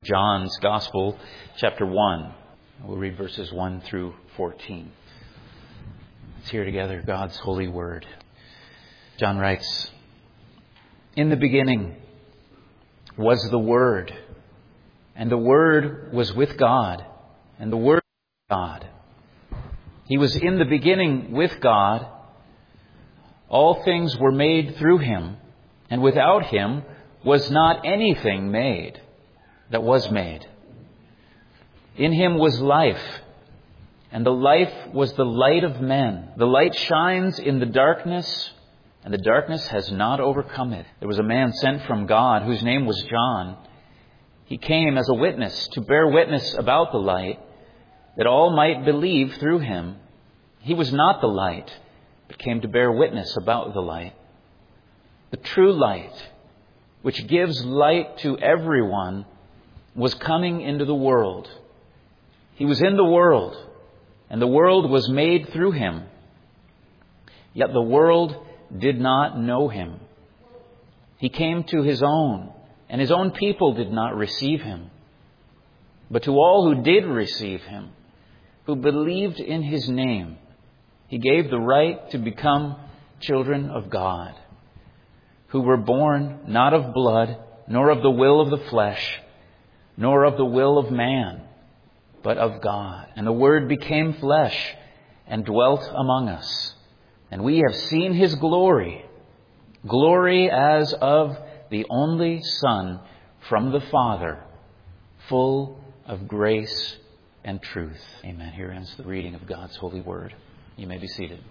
John's Gospel, chapter 1. We'll read verses 1 through 14. Let's hear together God's holy word. John writes, "In the beginning was the Word, and the Word was with God, and the Word was God. He was in the beginning with God. All things were made through Him, and without Him was not anything made that was made. In Him was life, and the life was the light of men. The light shines in the darkness, and the darkness has not overcome it. There was a man sent from God whose name was John. He came as a witness to bear witness about the light, that all might believe through him. He was not the light, but came to bear witness about the light. The true light, which gives light to everyone, was coming into the world. He was in the world, and the world was made through Him. Yet the world did not know Him. He came to His own, and His own people did not receive Him. But to all who did receive Him, who believed in His name, He gave the right to become children of God, who were born not of blood, nor of the will of the flesh, nor of the will of man, but of God. And the Word became flesh and dwelt among us. And we have seen His glory, glory as of the only Son from the Father, full of grace and truth." Amen. Here ends the reading of God's holy Word. You may be seated.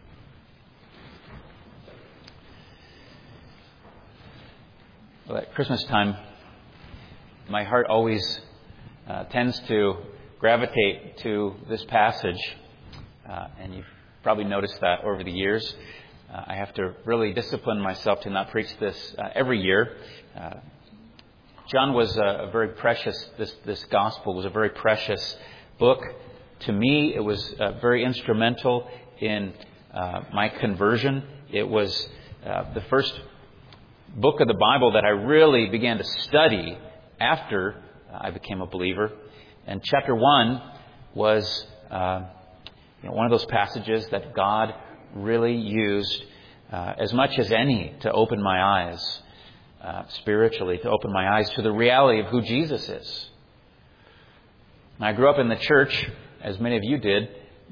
Well, at Christmas time, my heart always tends to gravitate to this passage. And you've probably noticed that over the years. I have to really discipline myself to not preach this every year. John was a very precious, this gospel was a very precious book. To me, it was very instrumental in my conversion. It was the first book of the Bible that I really began to study after I became a believer. And chapter 1 was one of those passages that God really used as much as any to open my eyes spiritually, to open my eyes to the reality of who Jesus is. I grew up in the church, as many of you did.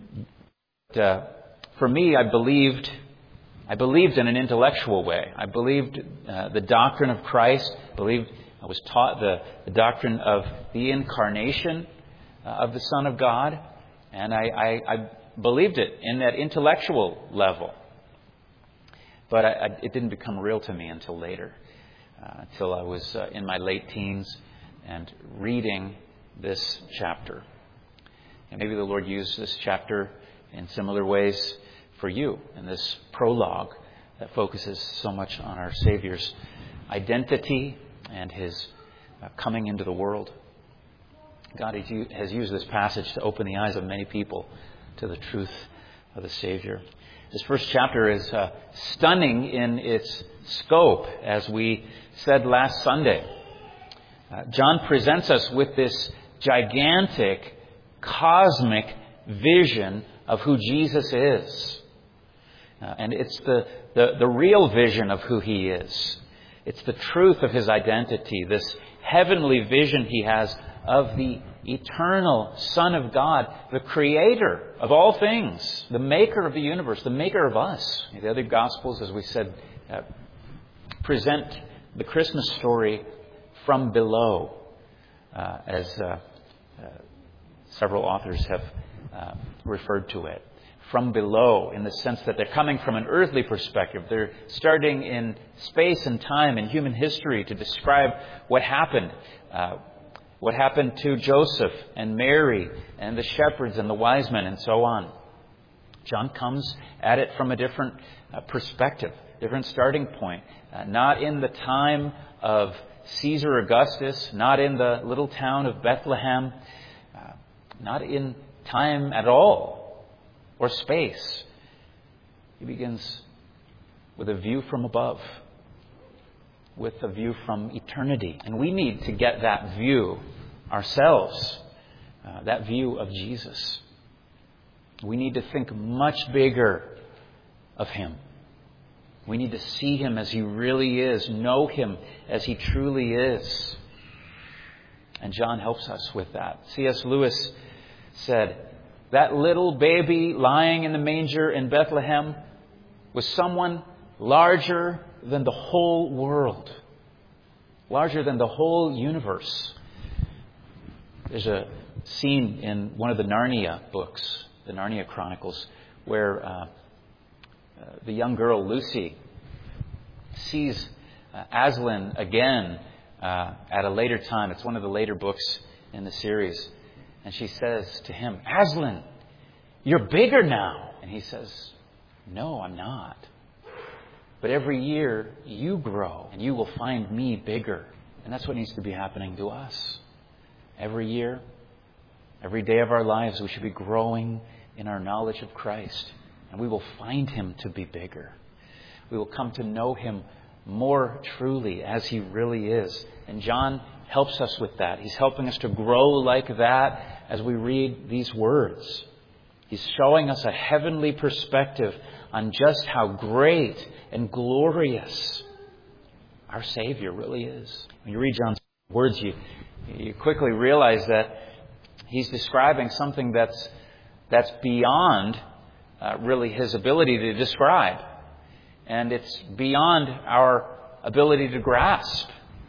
For me, I believed in an intellectual way. I believed the doctrine of Christ. I was taught the doctrine of the incarnation of the Son of God. And I believed it in that intellectual level. But it didn't become real to me until later. Until I was in my late teens and reading this chapter. And maybe the Lord used this chapter in similar ways for you in this prologue that focuses so much on our Savior's identity and His coming into the world. God has used this passage to open the eyes of many people to the truth of the Savior. This first chapter is stunning in its scope, as we said last Sunday. John presents us with this gigantic, cosmic vision of who Jesus is. And it's the real vision of who He is. It's the truth of His identity, this heavenly vision He has of the eternal Son of God, the Creator of all things, the Maker of the universe, the Maker of us. The other Gospels, as we said, present the Christmas story from below, as several authors have referred to it. From below, in the sense that they're coming from an earthly perspective. They're starting in space and time in human history to describe what happened to Joseph and Mary and the shepherds and the wise men and so on. John comes at it from a different perspective, different starting point. Not in the time of Caesar Augustus, not in the little town of Bethlehem, not in time at all. Or space. He begins with a view from above, with a view from eternity. And we need to get that view ourselves that view of Jesus. We need to think much bigger of Him. We need to see Him as He really is, know Him as He truly is. And John helps us with that. C.S. Lewis said, that little baby lying in the manger in Bethlehem was someone larger than the whole world, larger than the whole universe. There's a scene in one of the Narnia books, the Narnia Chronicles, where the young girl Lucy sees Aslan again at a later time. It's one of the later books in the series. And she says to him, Aslan, you're bigger now. And he says, no, I'm not. But every year you grow and you will find me bigger. And that's what needs to be happening to us. Every year, every day of our lives, we should be growing in our knowledge of Christ. And we will find Him to be bigger. We will come to know Him more truly as He really is. And John helps us with that. He's helping us to grow like that as we read these words. He's showing us a heavenly perspective on just how great and glorious our Savior really is. When you read John's words, you quickly realize that he's describing something that's beyond really his ability to describe. And it's beyond our ability to grasp.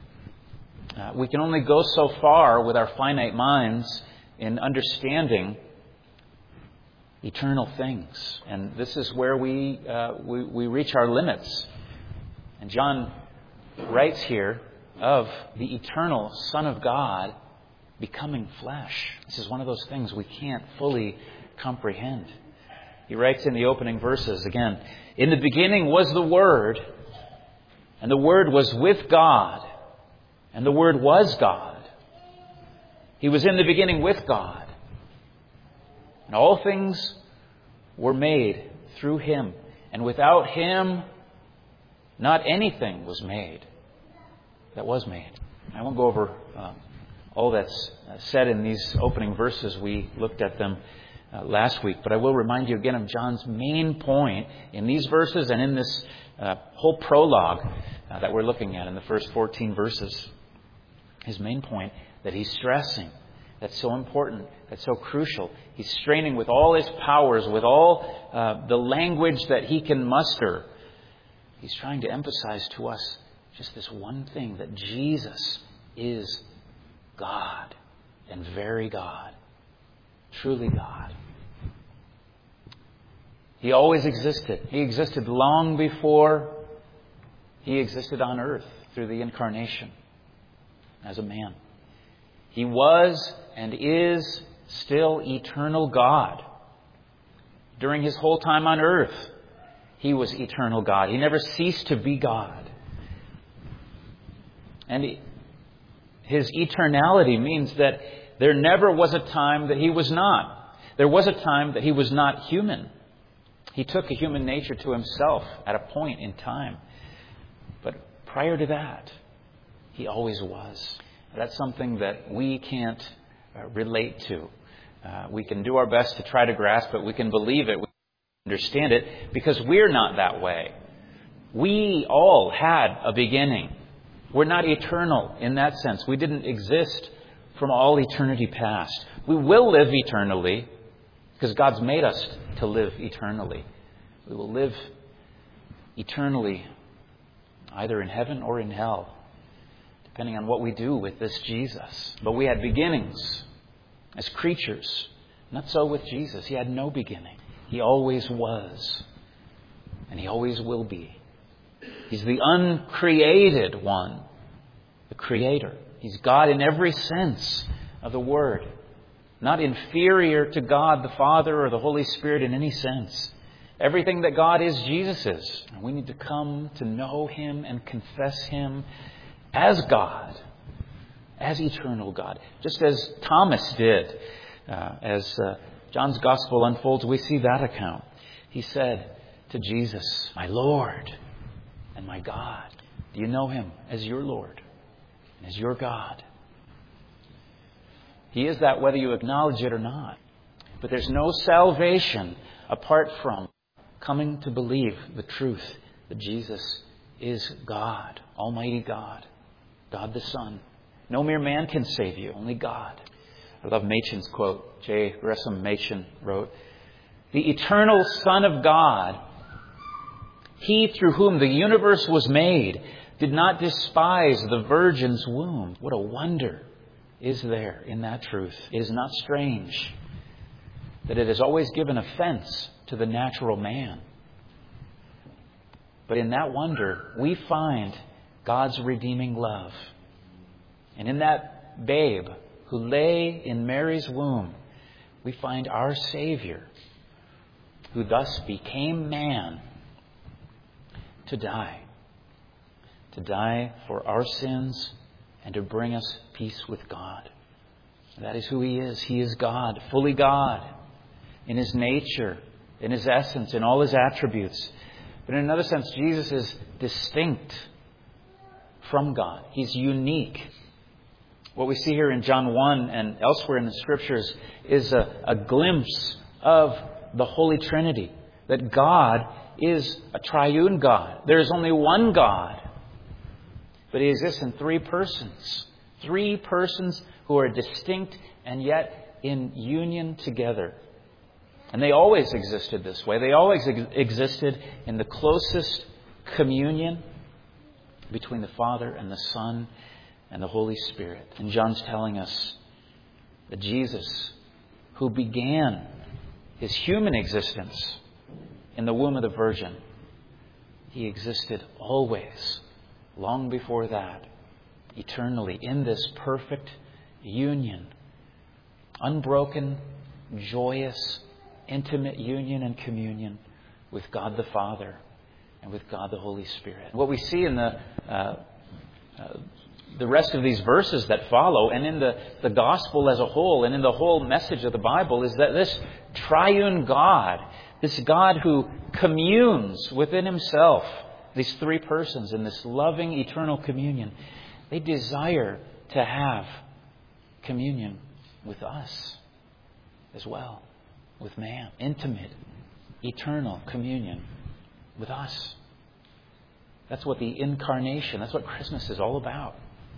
We can only go so far with our finite minds in understanding eternal things. And this is where we reach our limits. And John writes here of the eternal Son of God becoming flesh. This is one of those things we can't fully comprehend. He writes in the opening verses again, in the beginning was the Word, and the Word was with God, and the Word was God. He was in the beginning with God. And all things were made through Him. And without Him, not anything was made that was made. I won't go over all that's said in these opening verses. We looked at them last week. But I will remind you again of John's main point in these verses and in this whole prologue that we're looking at in the first 14 verses. His main point that he's stressing, that's so important, that's so crucial. He's straining with all his powers, with all the language that he can muster. He's trying to emphasize to us just this one thing, that Jesus is God and very God, truly God. He always existed. He existed long before He existed on earth through the incarnation as a man. He was and is still eternal God. During His whole time on earth, He was eternal God. He never ceased to be God. And His eternality means that there never was a time that He was not. There was a time that He was not human. He took a human nature to Himself at a point in time. But prior to that, He always was. That's something that we can't relate to. We can do our best to try to grasp it. We can believe it. We can understand it because we're not that way. We all had a beginning. We're not eternal in that sense. We didn't exist from all eternity past. We will live eternally because God's made us to live eternally. We will live eternally either in heaven or in hell, depending on what we do with this Jesus. But we had beginnings as creatures. Not so with Jesus. He had no beginning. He always was. And He always will be. He's the uncreated one. The Creator. He's God in every sense of the word. Not inferior to God the Father or the Holy Spirit in any sense. Everything that God is, Jesus is. And we need to come to know Him and confess Him as God, as eternal God. Just as Thomas did. As John's Gospel unfolds, we see that account. He said to Jesus, "My Lord and my God." Do you know Him as your Lord and as your God? He is that whether you acknowledge it or not. But there's no salvation apart from coming to believe the truth that Jesus is God, Almighty God, God the Son. No mere man can save you, only God. I love Machen's quote. J. Gresham Machen wrote, "The eternal Son of God, He through whom the universe was made, did not despise the Virgin's womb." What a wonder is there in that truth. It is not strange that it has always given offense to the natural man. But in that wonder, we find God's redeeming love. And in that babe who lay in Mary's womb, we find our Savior, who thus became man to die for our sins and to bring us peace with God. And that is who He is. He is God, fully God, in His nature, in His essence, in all His attributes. But in another sense, Jesus is distinct from God. He's unique. What we see here in John 1 and elsewhere in the Scriptures is a glimpse of the Holy Trinity. That God is a triune God. There is only one God. But He exists in three persons. Three persons who are distinct and yet in union together. And they always existed this way. They always existed in the closest communion between the Father and the Son and the Holy Spirit. And John's telling us that Jesus, who began His human existence in the womb of the Virgin, He existed always, long before that, eternally, in this perfect union. Unbroken, joyous, intimate union and communion with God the Father and with God the Holy Spirit. What we see in the rest of these verses that follow, and in the gospel as a whole, and in the whole message of the Bible, is that this triune God, this God who communes within Himself, these three persons in this loving eternal communion, they desire to have communion with us as well, with man. Intimate, eternal communion with us. That's what the incarnation, that's what Christmas is all about.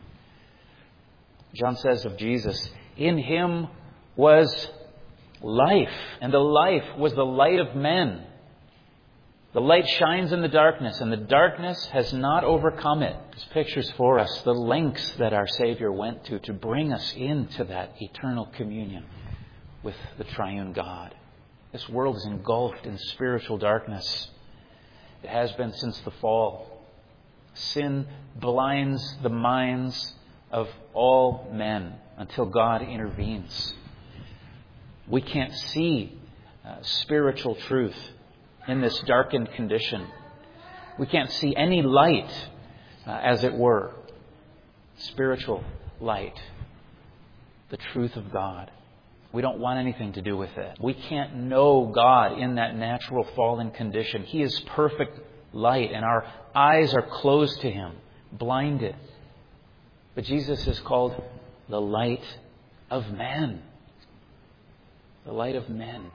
John says of Jesus, "In Him was life, and the life was the light of men. The light shines in the darkness, and the darkness has not overcome it." This pictures for us the lengths that our Savior went to bring us into that eternal communion with the triune God. This world is engulfed in spiritual darkness. It has been since the fall. Sin blinds the minds of all men until God intervenes. We can't see spiritual truth in this darkened condition. We can't see any light, as it were. Spiritual light. The truth of God. We don't want anything to do with it. We can't know God in that natural fallen condition. He is perfect light, and our eyes are closed to Him, blinded. But Jesus is called the light of men. The light of men.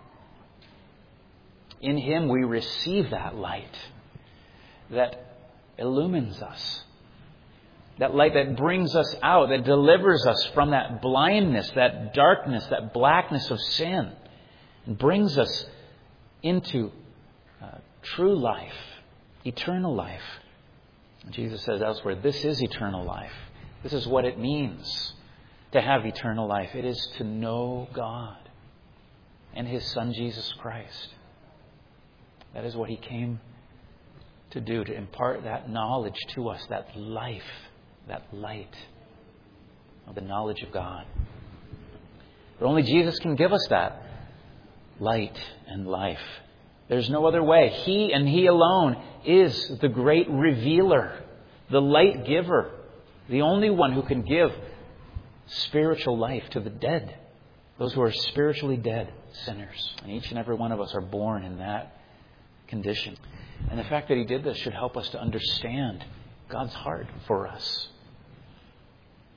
In Him we receive that light that illumines us. That light that brings us out, that delivers us from that blindness, that darkness, that blackness of sin, and brings us into true life, eternal life. Jesus says elsewhere, this is eternal life. This is what it means to have eternal life. It is to know God and His Son, Jesus Christ. That is what He came to do, to impart that knowledge to us, that life, that light of the knowledge of God. But only Jesus can give us that light and life. There's no other way. He and He alone is the great revealer, the light giver, the only one who can give spiritual life to the dead, those who are spiritually dead sinners. And each and every one of us are born in that condition. And the fact that He did this should help us to understand God's heart for us.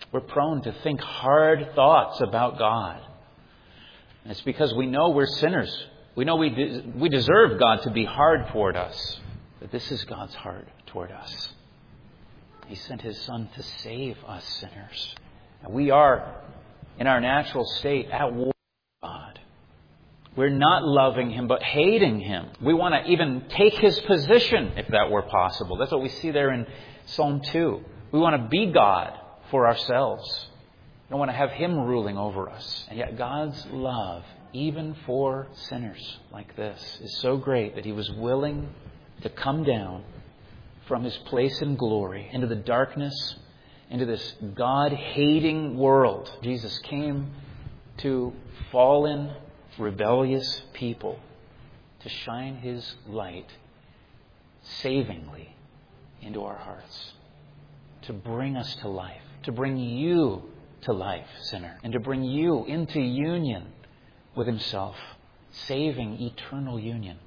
We're prone to think hard thoughts about God. And it's because we know we're sinners. We know we deserve God to be hard toward us. But this is God's heart toward us. He sent His Son to save us sinners. And we are, in our natural state, at war with God. We're not loving Him, but hating Him. We want to even take His position, if that were possible. That's what we see there in Psalm 2. We want to be God for ourselves. We don't want to have Him ruling over us. And yet God's love, even for sinners like this, is so great that He was willing to come down from His place in glory into the darkness, into this God-hating world. Jesus came to fallen, rebellious people to shine His light savingly into our hearts, to bring us to life, to bring you to life, sinner, and to bring you into union with Himself, saving eternal union.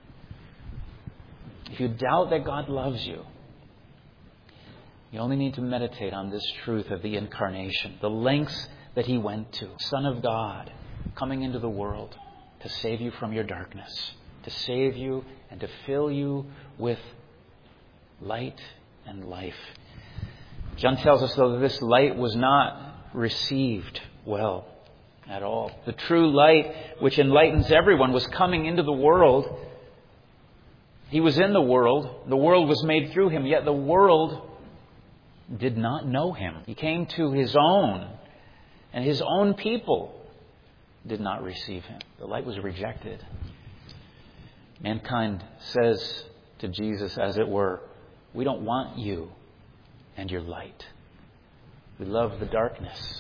If you doubt that God loves you, you only need to meditate on this truth of the incarnation, the lengths that He went to. Son of God, coming into the world to save you from your darkness, to save you and to fill you with light and life. John tells us, though, that this light was not received well at all. The true light, which enlightens everyone, was coming into the world. He was in the world was made through Him, yet the world did not know Him. He came to His own, and His own people did not receive Him. The light was rejected. Mankind says to Jesus, as it were, we don't want you and your light. We love the darkness.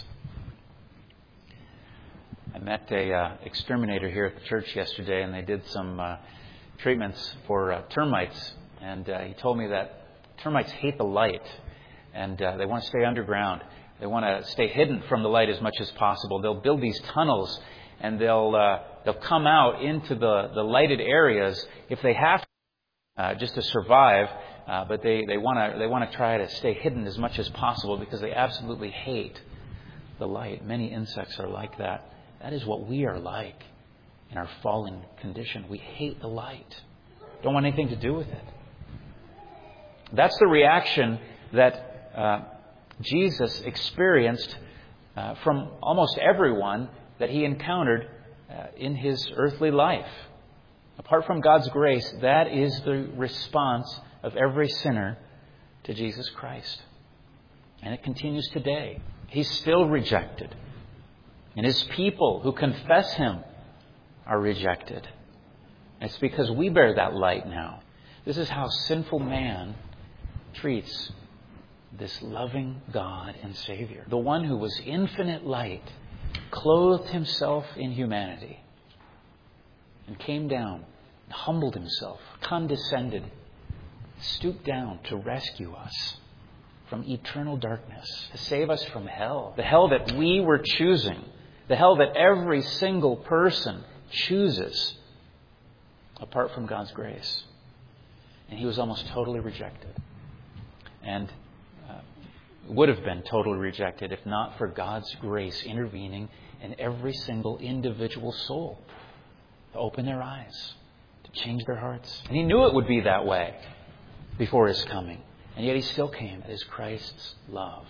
I met a exterminator here at the church yesterday, and they did some treatments for termites. And he told me that termites hate the light, and they want to stay underground. They want to stay hidden from the light as much as possible. They'll build these tunnels, and they'll come out into the lighted areas if they have to, just to survive. But they want to try to stay hidden as much as possible because they absolutely hate the light. Many insects are like that. That is what we are like in our fallen condition. We hate the light. Don't want anything to do with it. That's the reaction that Jesus experienced from almost everyone that He encountered in His earthly life. Apart from God's grace, that is the response of every sinner to Jesus Christ. And it continues today. He's still rejected. And His people who confess Him are rejected. And it's because we bear that light now. This is how sinful man treats this loving God and Savior. The one who was infinite light clothed Himself in humanity and came down, and humbled Himself, condescended, stooped down to rescue us from eternal darkness, to save us from hell. The hell that we were choosing, the hell that every single person chooses apart from God's grace. And He was almost totally rejected. And would have been totally rejected if not for God's grace intervening in every single individual soul to open their eyes, to change their hearts. And He knew it would be that way before His coming. And yet He still came. It is Christ's love.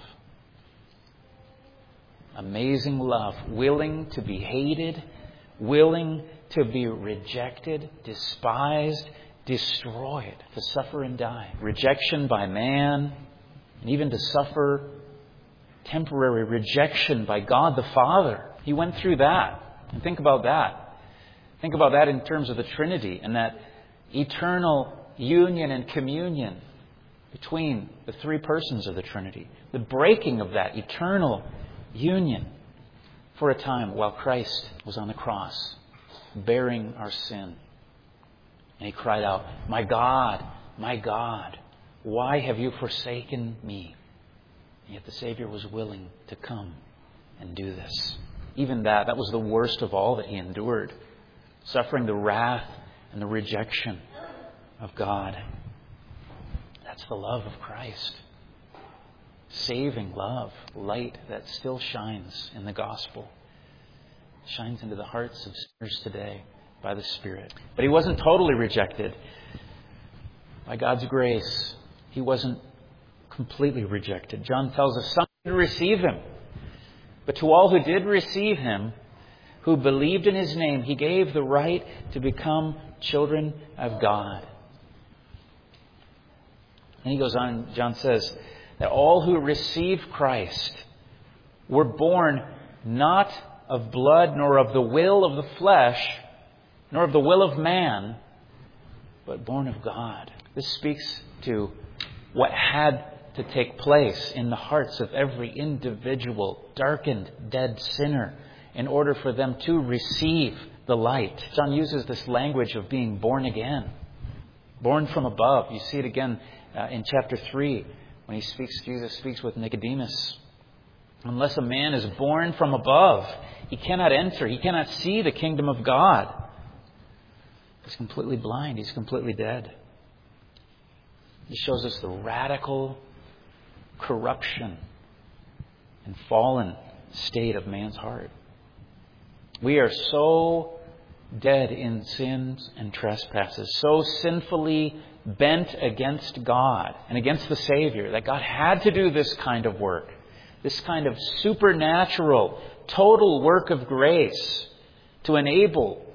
Amazing love, willing to be hated, willing to be rejected, despised, destroyed, to suffer and die. Rejection by man, and even to suffer temporary rejection by God the Father. He went through that. And think about that. Think about that in terms of the Trinity and that eternal union and communion between the three persons of the Trinity. The breaking of that eternal union for a time while Christ was on the cross, bearing our sin. And He cried out, my God, why have you forsaken me? And yet the Savior was willing to come and do this. Even that was the worst of all that He endured. Suffering the wrath and the rejection of God. That's the love of Christ. saving love, light that still shines in the gospel, shines into the hearts of sinners today by the Spirit. But he wasn't totally rejected. By God's grace, he wasn't completely rejected. John tells us some didn't receive him. But to all who did receive him, who believed in his name, he gave the right to become children of God. And he goes on, John says, that all who receive Christ were born not of blood, nor of the will of the flesh, nor of the will of man, but born of God. This speaks to what had to take place in the hearts of every individual darkened, dead sinner in order for them to receive the light. John uses this language of being born again, born from above. You see it again in chapter 3 when Jesus speaks with Nicodemus. Unless a man is born from above, he cannot enter, he cannot see the kingdom of God. He's completely blind, he's completely dead. He shows us the radical corruption and fallen state of man's heart. We are so dead in sins and trespasses, so sinfully bent against God and against the Savior, that God had to do this kind of work, this kind of supernatural, total work of grace to enable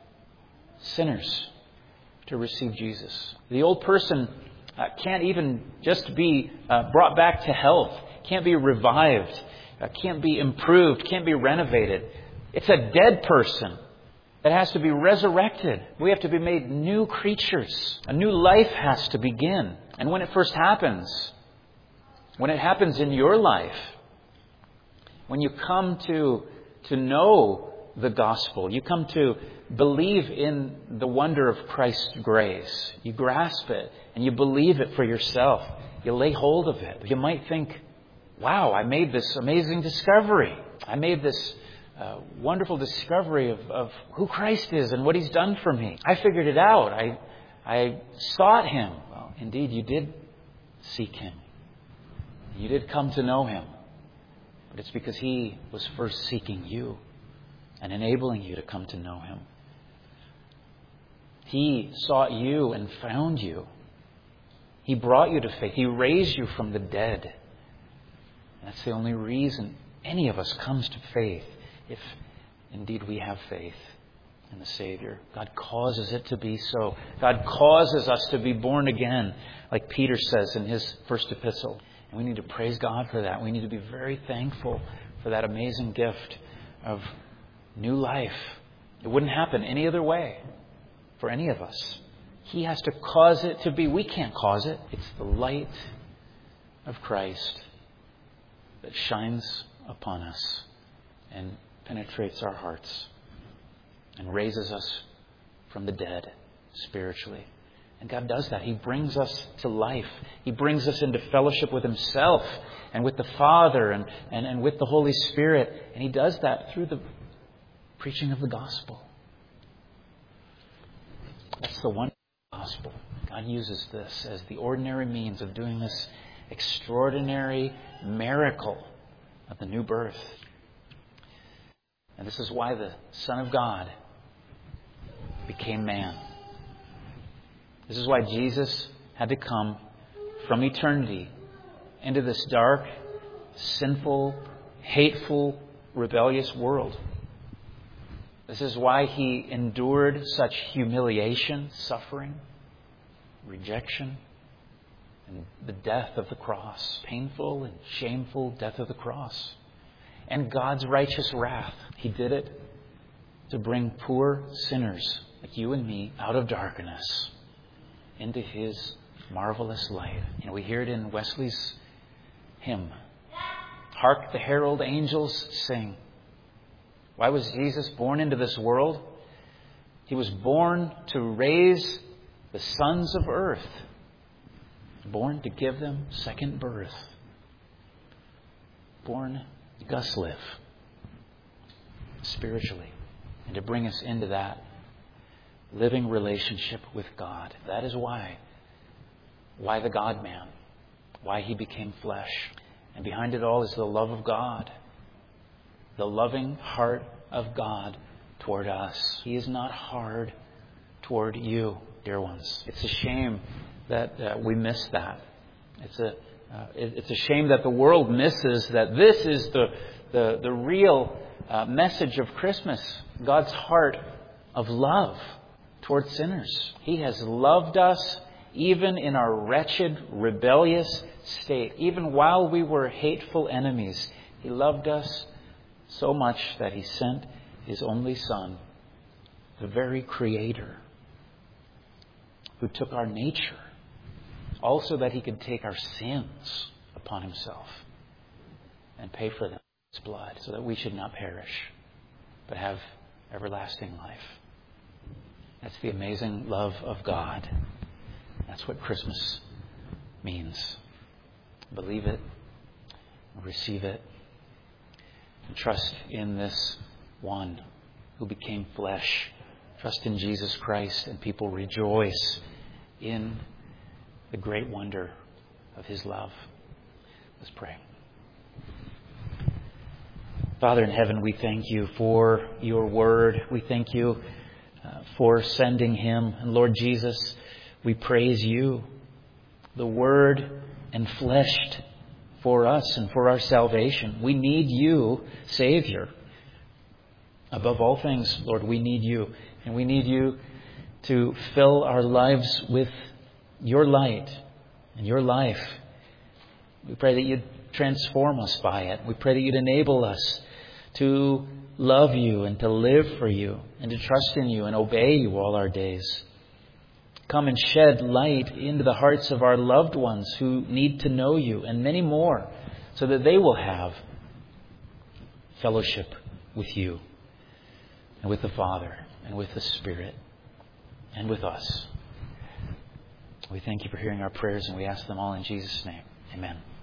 sinners to receive Jesus. The old person can't even just be brought back to health, can't be revived, can't be improved, can't be renovated. It's a dead person that has to be resurrected. We have to be made new creatures. A new life has to begin. And when it first happens, when it happens in your life, when you come to know the gospel, you come to believe in the wonder of Christ's grace, you grasp it and you believe it for yourself, you lay hold of it. You might think, wow, I made this amazing discovery. I made this wonderful discovery of who Christ is and what He's done for me. I figured it out. I sought Him. Well, indeed, you did seek Him. You did come to know Him. But it's because He was first seeking you and enabling you to come to know Him. He sought you and found you. He brought you to faith. He raised you from the dead. And that's the only reason any of us comes to faith, if indeed we have faith in the Savior. God causes it to be so. God causes us to be born again, like Peter says in his first epistle. And we need to praise God for that. We need to be very thankful for that amazing gift of new life. It wouldn't happen any other way for any of us. He has to cause it to be. We can't cause it. It's the light of Christ that shines upon us and penetrates our hearts and raises us from the dead spiritually. And God does that. He brings us to life. He brings us into fellowship with Himself and with the Father and with the Holy Spirit. And He does that through the preaching of the gospel. That's the wonderful gospel. God uses this as the ordinary means of doing this extraordinary miracle of the new birth. And this is why the Son of God became man. This is why Jesus had to come from eternity into this dark, sinful, hateful, rebellious world. This is why He endured such humiliation, suffering, rejection, and the death of the cross. Painful and shameful death of the cross. And God's righteous wrath. He did it to bring poor sinners like you and me out of darkness into His marvelous light. And we hear it in Wesley's hymn. Hark the herald angels sing. Why was Jesus born into this world? He was born to raise the sons of earth. Born to give them second birth. Born to Gus live spiritually. And to bring us into that living relationship with God. That is why the God-man. Why He became flesh. And behind it all is the love of God. The loving heart of God toward us. He is not hard toward you, dear ones. It's a shame that we miss that. It's a shame that the world misses that this is the real message of Christmas. God's heart of love toward sinners. He has loved us even in our wretched, rebellious state. Even while we were hateful enemies, He loved us so much that He sent His only Son, the very Creator, who took our nature, also that He could take our sins upon Himself and pay for them with His blood, so that we should not perish, but have everlasting life. That's the amazing love of God. That's what Christmas means. Believe it, receive it, and trust in this one who became flesh. Trust in Jesus Christ, and people rejoice in the great wonder of His love. Let's pray. Father in heaven, we thank You for Your word. We thank You for sending Him. And Lord Jesus, we praise You, the Word enfleshed for us and for our salvation. We need You, Savior. Above all things, Lord, we need You. And we need You to fill our lives with Your light and Your life. We pray that You'd transform us by it. We pray that You'd enable us to love You and to live for You and to trust in You and obey You all our days. Come and shed light into the hearts of our loved ones who need to know You, and many more, so that they will have fellowship with You and with the Father and with the Spirit and with us. We thank You for hearing our prayers, and we ask them all in Jesus' name. Amen.